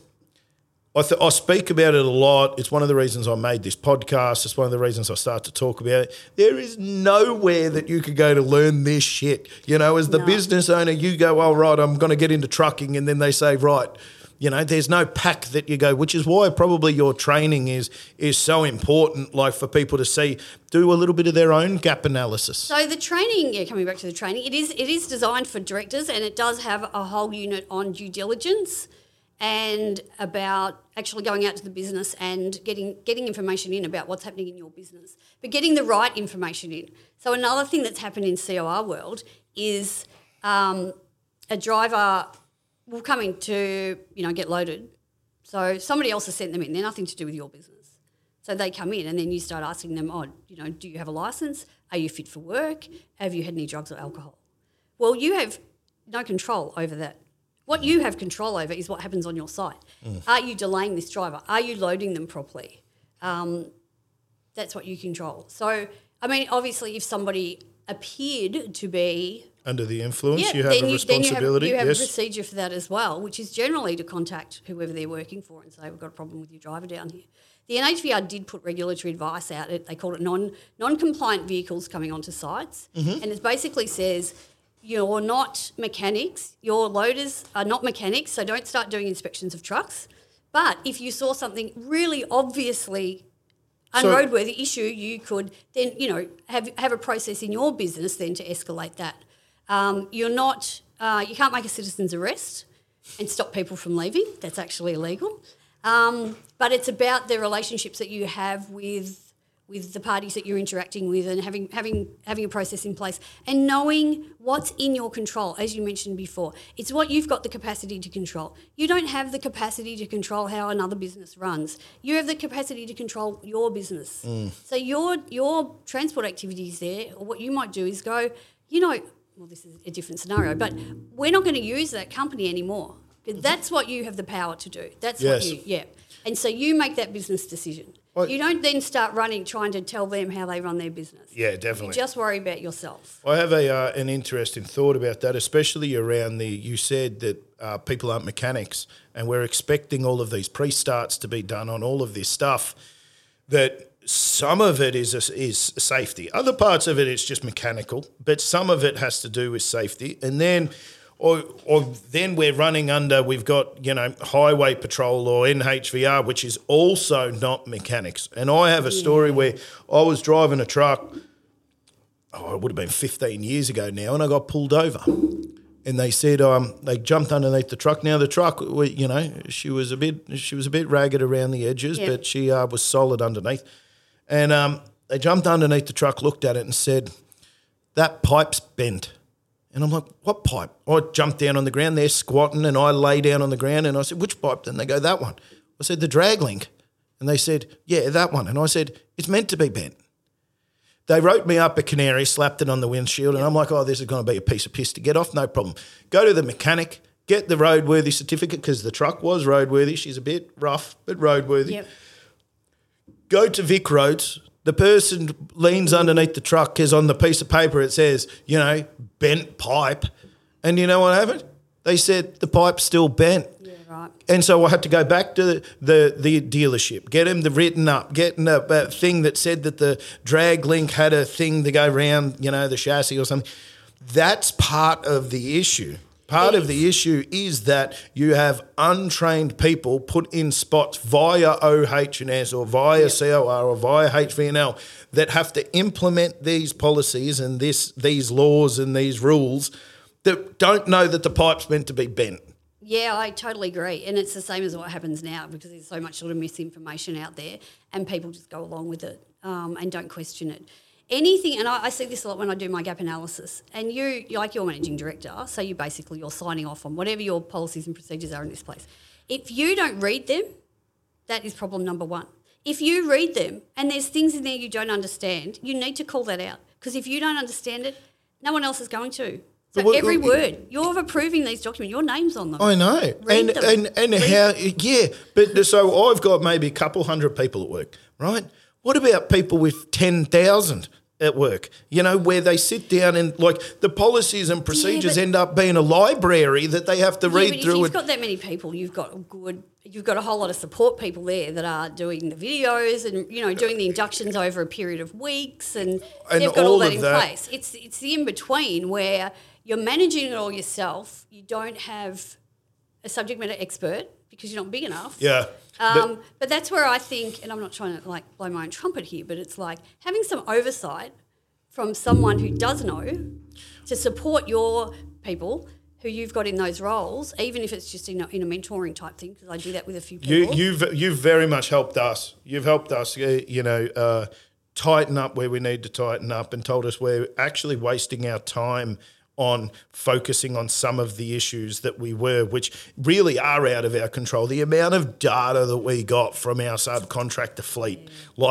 I speak about it a lot. It's one of the reasons I made this podcast. It's one of the reasons I start to talk about it. There is nowhere that you could go to learn this shit. As the business owner, you go, oh, right, I'm going to get into trucking. And then they say, right, there's no pack that you go, which is why probably your training is so important, like for people to see, do a little bit of their own gap analysis. So the training, coming back to the training, it is designed for directors, and it does have a whole unit on due diligence and about actually going out to the business and getting information in about what's happening in your business, but getting the right information in. So another thing that's happened in COR world is a driver will come in to, get loaded. So somebody else has sent them in. They're nothing to do with your business. So they come in and then you start asking them, do you have a licence? Are you fit for work? Have you had any drugs or alcohol? Well, you have no control over that. What you have control over is what happens on your site. Are you delaying this driver? Are you loading them properly? That's what you control. So, obviously if somebody appeared to be under the influence, you have a responsibility. You have a procedure for that as well, which is generally to contact whoever they're working for and say, we've got a problem with your driver down here. The NHVR did put regulatory advice out. They called it non-compliant vehicles coming onto sites. And it basically says you're not mechanics, your loaders are not mechanics, so don't start doing inspections of trucks. But if you saw something really obviously unroadworthy issue, you could then, have a process in your business then to escalate that. You can't make a citizen's arrest and stop people from leaving. That's actually illegal. But it's about the relationships that you have with the parties that you're interacting with, and having a process in place and knowing what's in your control. As you mentioned before, it's what you've got the capacity to control. You don't have the capacity to control how another business runs. You have the capacity to control your business. So your transport activities there, or what you might do is go, well, this is a different scenario, but we're not going to use that company anymore. That's what you have the power to do. That's what and so you make that business decision. Well, you don't then start trying to tell them how they run their business. Yeah, definitely. You just worry about yourself. I have an interesting thought about that, especially around you said that people aren't mechanics, and we're expecting all of these pre-starts to be done on all of this stuff, that some of it is safety. Other parts of it is just mechanical, but some of it has to do with safety. And then or then we're running under, we've got, highway patrol or NHVR, which is also not mechanics. And I have a story where I was driving a truck, it would have been 15 years ago now, and I got pulled over. And they said they jumped underneath the truck. Now the truck, she was a bit ragged around the edges, but she was solid underneath. And they jumped underneath the truck, looked at it and said, that pipe's bent. And I'm like, what pipe? I jumped down on the ground, they're squatting, and I lay down on the ground and I said, which pipe? And they go, that one. I said, the drag link. And they said, yeah, that one. And I said, it's meant to be bent. They wrote me up a canary, slapped it on the windshield, and I'm like, this is going to be a piece of piss to get off, no problem. Go to the mechanic, get the roadworthy certificate, because the truck was roadworthy. She's a bit rough, but roadworthy. Yep. Go to Vic Roads. The person leans underneath the truck because on the piece of paper it says, bent pipe. And you know what happened? They said the pipe's still bent. Yeah, right. And so I had to go back to the dealership, get them written up, getting a thing that said that the drag link had a thing to go around, the chassis or something. That's part of the issue. Part of the issue is that you have untrained people put in spots via OH&S or via COR or via HVNL that have to implement these policies and these laws and these rules that don't know that the pipe's meant to be bent. Yeah, I totally agree. And it's the same as what happens now, because there's so much sort of misinformation out there and people just go along with it and don't question it. Anything, and I see this a lot when I do my gap analysis, and you're managing director, so you're signing off on whatever your policies and procedures are in this place. If you don't read them, that is problem number one. If you read them and there's things in there you don't understand, you need to call that out, because if you don't understand it, no one else is going to. So every word, you're approving these documents, your name's on them. I know. Read them. And how, but so I've got maybe a couple hundred people at work, right? What about people with 10,000 at work, where they sit down and the policies and procedures end up being a library that they have to read through. If you've got that many people, you've got a whole lot of support people there that are doing the videos and, doing the inductions over a period of weeks, and they've got all that in place. It's the in-between where you're managing it all yourself. You don't have a subject matter expert because you're not big enough. Yeah. But that's where I think, and I'm not trying to blow my own trumpet here, but it's having some oversight from someone who does know to support your people who you've got in those roles, even if it's just in a mentoring type thing, because I do that with a few people. You've very much helped us. You've helped us, tighten up where we need to tighten up, and told us we're actually wasting our time on focusing on some of the issues that which really are out of our control. The amount of data that we got from our subcontractor fleet,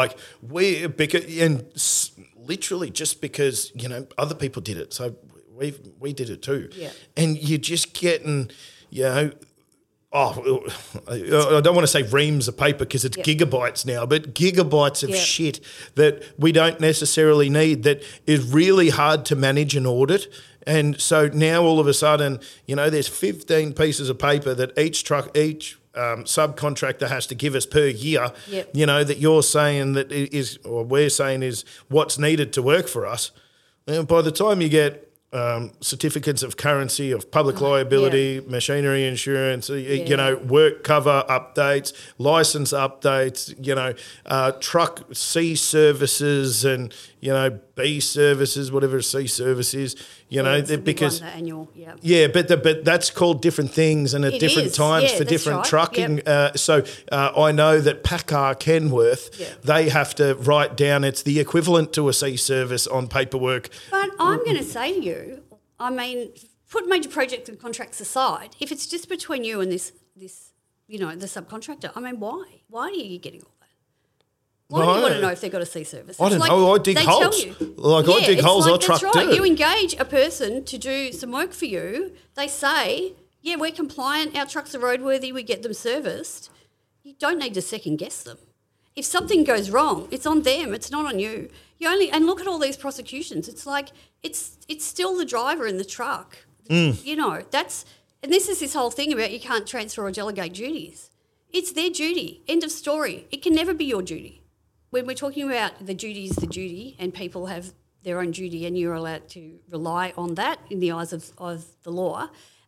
literally just because, other people did it. So we did it too. Yeah. And you're just getting, Oh, I don't want to say reams of paper because it's gigabytes now, but gigabytes of shit that we don't necessarily need, that is really hard to manage and audit. And so now all of a sudden, there's 15 pieces of paper that each subcontractor has to give us per year, that you're saying that is, or we're saying is what's needed to work for us. And by the time you get certificates of currency, of public liability, machinery insurance, work cover updates, license updates, truck C services and, B services, whatever C service is, because the annual, but that's called different things and at different times for different trucking. So I know that PACCAR Kenworth, they have to write down it's the equivalent to a C service on paperwork. But I'm going to say to you, I mean, put major projects and contracts aside. If it's just between you and this the subcontractor, I mean, why? Why are you getting all that? Why do you want to know if they've got a C service? I don't know. I dig holes. I dig holes. I truck dirt. You engage a person to do some work for you. They say, yeah, we're compliant. Our trucks are roadworthy. We get them serviced. You don't need to second guess them. If something goes wrong, it's on them. It's not on you. And look at all these prosecutions. It's like it's still the driver in the truck. And this is this whole thing about you can't transfer or delegate duties. It's their duty. End of story. It can never be your duty. When we're talking about the duty is the duty, and people have their own duty, and you're allowed to rely on that in the eyes of the law.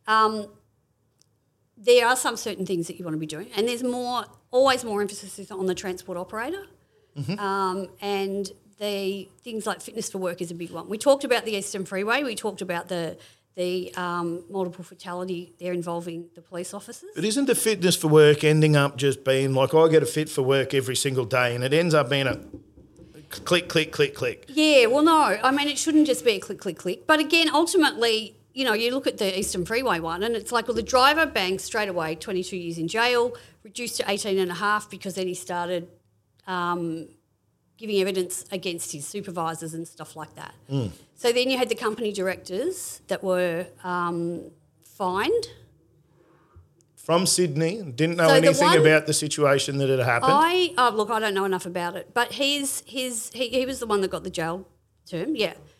There are some certain things that you want to be doing, and there's always more emphasis on the transport operator, and the things like fitness for work is a big one. We talked about the Eastern Freeway. We talked about the multiple fatality there involving the police officers. But isn't the fitness for work ending up just being like, I get a fit for work every single day, and it ends up being a click, click, click, click? Yeah, well, no. I mean, it shouldn't just be a click, click, click. But again, ultimately, you look at the Eastern Freeway one and it's like, well, the driver banged straight away, 22 years in jail, reduced to 18 and a half because then he started giving evidence against his supervisors and stuff like that. So then you had the company directors that were fined. From Sydney, didn't know anything about the situation that had happened. I don't know enough about it, but he was the one that got the jail term,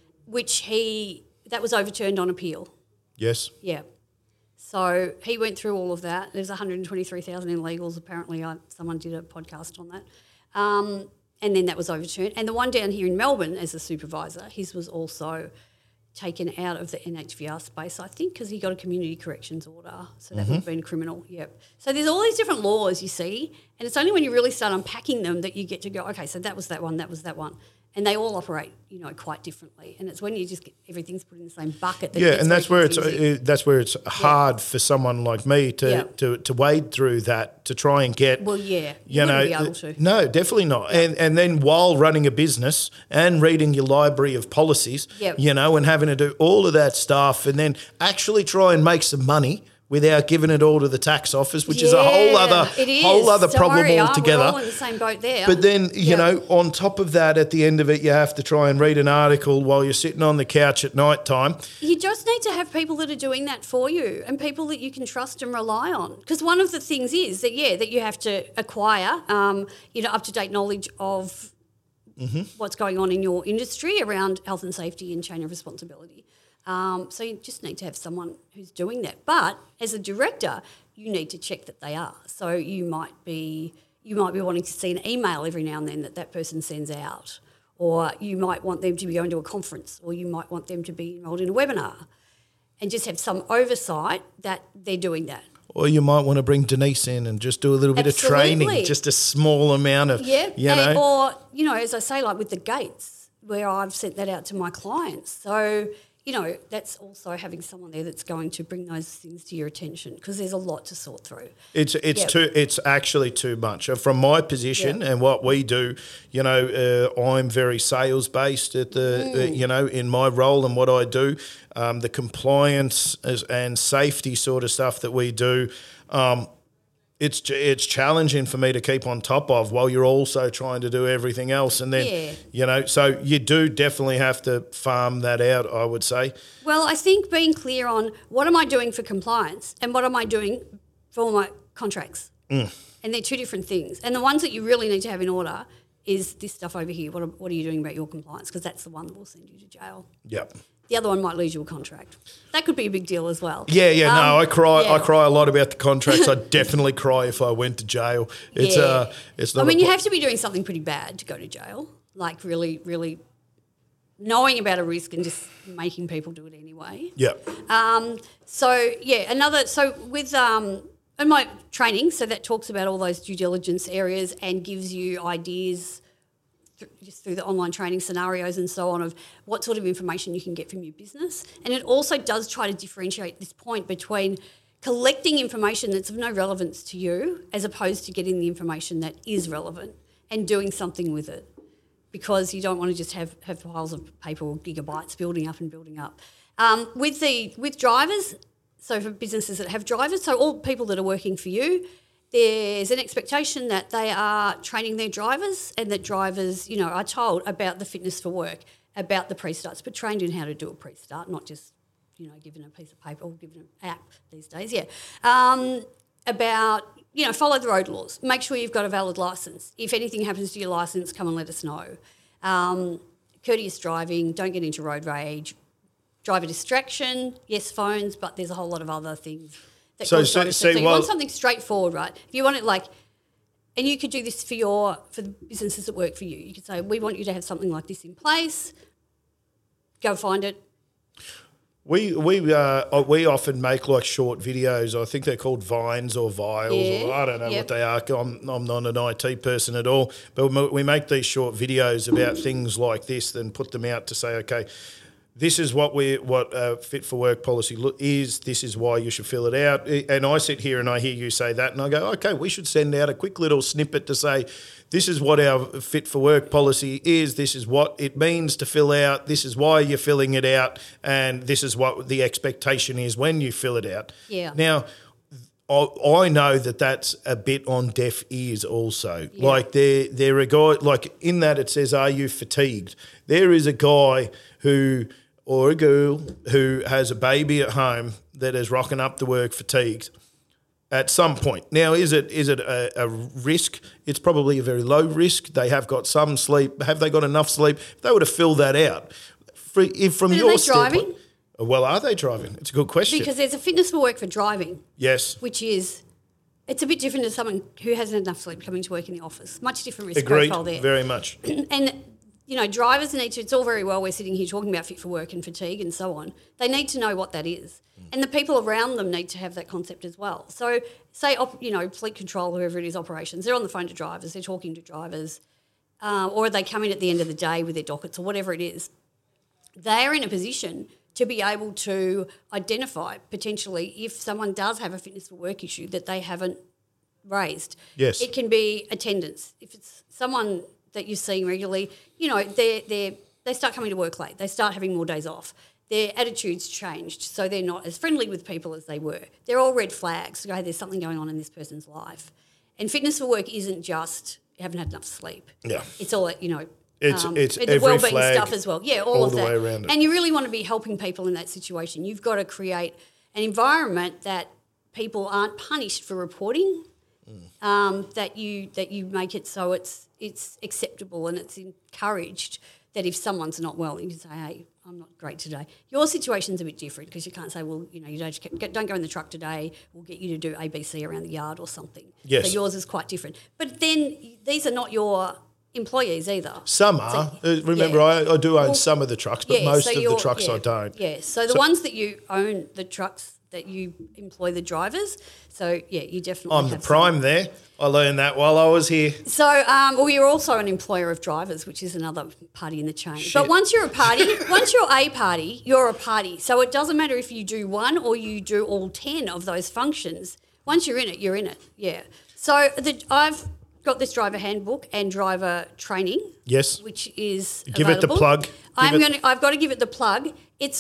that was overturned on appeal. Yes. Yeah. So he went through all of that. There's 123,000 in legals. Apparently someone did a podcast on that. And then that was overturned. And the one down here in Melbourne as a supervisor, his was also taken out of the NHVR space, I think, because he got a community corrections order. So that would have been criminal, So there's all these different laws, you see, and it's only when you really start unpacking them that you get to go, okay, so that was that one, that was that one. And they all operate, quite differently. And it's when you just get everything's put in the same bucket. And that's where it's hard for someone like me to wade through that, to try and get. Well, you wouldn't be able to. No, definitely not. And then while running a business and reading your library of policies, and having to do all of that stuff, and then actually try and make some money without giving it all to the tax office, which is a whole other problem altogether. We're all in the same boat there. But then, on top of that, at the end of it, you have to try and read an article while you're sitting on the couch at night time. You just need to have people that are doing that for you and people that you can trust and rely on. Because one of the things is that you have to acquire, up-to-date knowledge of what's going on in your industry around health and safety and chain of responsibility. So you just need to have someone who's doing that. But as a director, you need to check that they are. So you might be wanting to see an email every now and then that person sends out, or you might want them to be going to a conference, or you might want them to be enrolled in a webinar, and just have some oversight that they're doing that. Or you might want to bring Denise in and just do a little bit of training, just a small amount of, Or, as I say, like with the gates, where I've sent that out to my clients. So, that's also having someone there that's going to bring those things to your attention, because there's a lot to sort through. It's actually too much. From my position and what we do, I'm very sales based at in my role and what I do. The compliance and safety sort of stuff that we do, it's challenging for me to keep on top of while you're also trying to do everything else. And then, so you do definitely have to farm that out, I would say. Well, I think being clear on what am I doing for compliance and what am I doing former contracts. And they're two different things. And the ones that you really need to have in order is this stuff over here. What are you doing about your compliance? Because that's the one that will send you to jail. Yep. The other one might lose you a contract. That could be a big deal as well. Yeah, no, I cry. Yeah. I cry a lot about the contracts. I definitely cry if I went to jail. It's not. I mean, you have to be doing something pretty bad to go to jail. Like really, really knowing about a risk and just making people do it anyway. Yeah. So with in my training, so that talks about all those due diligence areas and gives you ideas just through the online training scenarios and so on of what sort of information you can get from your business. And it also does try to differentiate this point between collecting information that's of no relevance to you as opposed to getting the information that is relevant and doing something with it, because you don't want to just have piles of paper or gigabytes building up. With drivers, so for businesses that have drivers, so all people that are working for you, there's an expectation that they are training their drivers and that drivers, are told about the fitness for work, about the pre-starts, but trained in how to do a pre-start, not just, given a piece of paper or given an app these days, about, follow the road laws. Make sure you've got a valid licence. If anything happens to your licence, come and let us know. Courteous driving, don't get into road rage. Driver distraction, yes, phones, but there's a whole lot of other things. So you want something straightforward, right? If you want it and you could do this for the businesses that work for you. You could say, we want you to have something like this in place. Go find it. We often make short videos. I think they're called Vines or Viles, or I don't know what they are. I'm not an IT person at all, but we make these short videos about things like this, then put them out to say, okay, this is what Fit for Work policy is. This is why you should fill it out. And I sit here and I hear you say that, and I go, okay, we should send out a quick little snippet to say, this is what our Fit for Work policy is. This is what it means to fill out. This is why you're filling it out, and this is what the expectation is when you fill it out. Yeah. Now, I know that that's a bit on deaf ears also. Yeah. There a guy, in that it says, are you fatigued? There is a guy or a girl who has a baby at home that is rocking up to work fatigued at some point. Now, is it a risk? It's probably a very low risk. They have got some sleep. Have they got enough sleep? If they were to fill that out. From your standpoint, well, are they driving? It's a good question. Because there's a fitness for work for driving. Yes. Which is, it's a bit different to someone who hasn't enough sleep coming to work in the office. Much different risk profile there. Very much. And drivers need to, it's all very well we're sitting here talking about fit for work and fatigue and so on. They need to know what that is. And the people around them need to have that concept as well. So say, fleet control, whoever it is, operations, they're on the phone to drivers, they're talking to drivers, or they come in at the end of the day with their dockets or whatever it is. They are in a position to be able to identify potentially if someone does have a fitness for work issue that they haven't raised. Yes. It can be attendance. If it's someone that you're seeing regularly, they start coming to work late. They start having more days off. Their attitudes changed, so they're not as friendly with people as they were. They're all red flags. Okay, there's something going on in this person's life. And fitness for work isn't just you haven't had enough sleep. Yeah. It's all, It's the wellbeing stuff as well. Yeah, all of the that. way around it. And you really want to be helping people in that situation. You've got to create an environment that people aren't punished for reporting. That you make it so it's acceptable and it's encouraged that if someone's not well, you can say, hey, I'm not great today. Your situation's a bit different because you can't say, well, you don't go in the truck today. We'll get you to do ABC around the yard or something. Yes. So yours is quite different. But then these are not your employees either. Some are. Remember, I do own some of the trucks, but most of the trucks I don't. Yeah, so the ones that you own, the trucks that you employ the drivers. So, you definitely I'm the prime there. I learned that while I was here. So, you're also an employer of drivers, which is another party in the chain. Shit. But once you're a party, you're a party. So it doesn't matter if you do one or you do all 10 of those functions. Once you're in it, you're in it. Yeah. So I've got this driver handbook and driver training. Yes. Which is Give available. It the plug. I've got to give it the plug. It's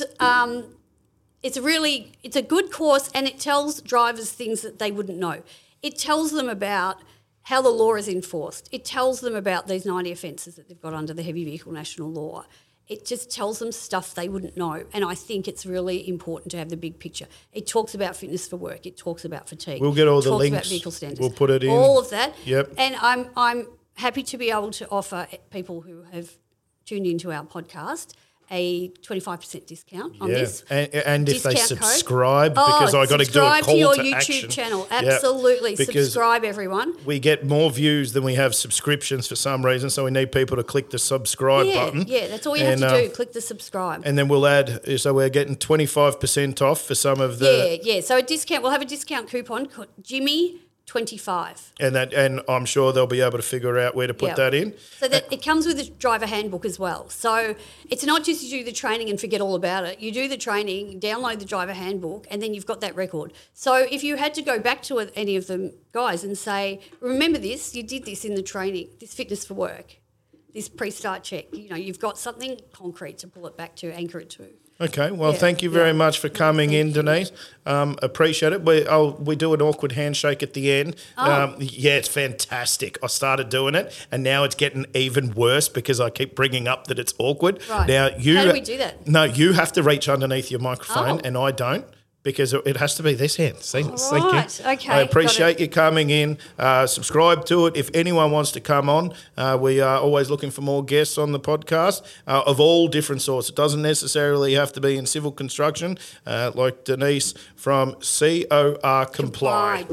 a good course, and it tells drivers things that they wouldn't know. It tells them about how the law is enforced. It tells them about these 90 offences that they've got under the Heavy Vehicle National Law. it just tells them stuff they wouldn't know. And I think it's really important to have the big picture. It talks about fitness for work. It talks about fatigue. We'll get all the links. links. About vehicle standards. We'll put it in. All of that. Yep. And I'm happy to be able to offer people who have tuned into our podcast a 25% discount on this. And if they Discount code. subscribe, because I got to do a call subscribe to your to YouTube action. channel. Yep. Absolutely. Because subscribe, everyone. we get more views than we have subscriptions for some reason, so we need people to click the subscribe button. Yeah, that's all you have to do. Click the subscribe. And then we'll add, so we're getting 25% off for some of the... Yeah. So we'll have a discount coupon called Jimmy25. And I'm sure they'll be able to figure out where to put that in. So that it comes with a driver handbook as well. So it's not just you do the training and forget all about it. You do the training, download the driver handbook, and then you've got that record. So if you had to go back to any of them guys and say, remember this, you did this in the training, this fitness for work, this pre-start check, you've got something concrete to pull it back to, anchor it to. Okay, well, thank you very much for coming in, Denise. Appreciate it. We do an awkward handshake at the end. It's fantastic. I started doing it, and now it's getting even worse because I keep bringing up that it's awkward. Right. Now, How do we do that? No, you have to reach underneath your microphone, and I don't. Because it has to be this hand. Thank you. Okay. I appreciate you coming in. Subscribe to it. If anyone wants to come on, we are always looking for more guests on the podcast of all different sorts. It doesn't necessarily have to be in civil construction, like Denise from COR Comply.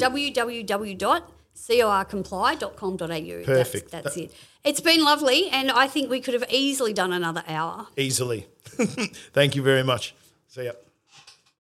www.corcomply.com.au. Perfect. That's it. It's been lovely, and I think we could have easily done another hour. Easily. Thank you very much. See ya.